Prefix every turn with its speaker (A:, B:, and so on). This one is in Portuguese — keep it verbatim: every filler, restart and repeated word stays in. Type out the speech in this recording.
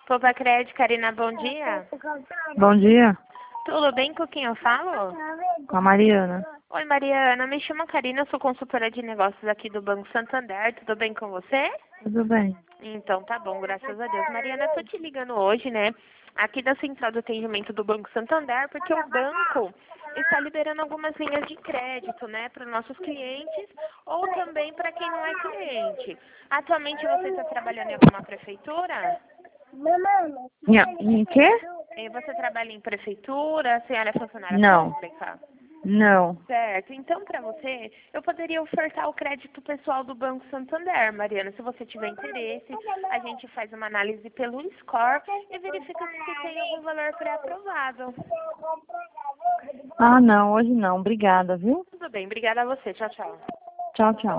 A: Poupa Crédito, Karina, bom dia.
B: Bom dia,
A: Tudo bem com quem eu falo?
B: com a Mariana.
A: Oi, Mariana, me chamo Karina, eu sou consultora de negócios aqui do Banco Santander. Tudo bem com você?
B: Tudo bem?
A: Então, tá bom, graças a Deus. Mariana, eu tô te ligando hoje, né, aqui da Central do Atendimento do Banco Santander, porque o banco está liberando algumas linhas de crédito, né, para os nossos clientes ou também para quem não é cliente. Atualmente você está trabalhando em alguma prefeitura?
B: Em, em quê?
A: Eh, Você trabalha em prefeitura? A senhora é funcionária
B: Não,
A: pública?
B: não.
A: Certo. Então, para você, eu poderia ofertar o crédito pessoal do Banco Santander, Mariana. Se você tiver interesse, a gente faz uma análise pelo score e verifica se tem algum valor pré-aprovado.
B: Ah, não, hoje não. Obrigada, viu?
A: Tudo bem. Obrigada a você. Tchau, tchau.
B: Tchau, tchau.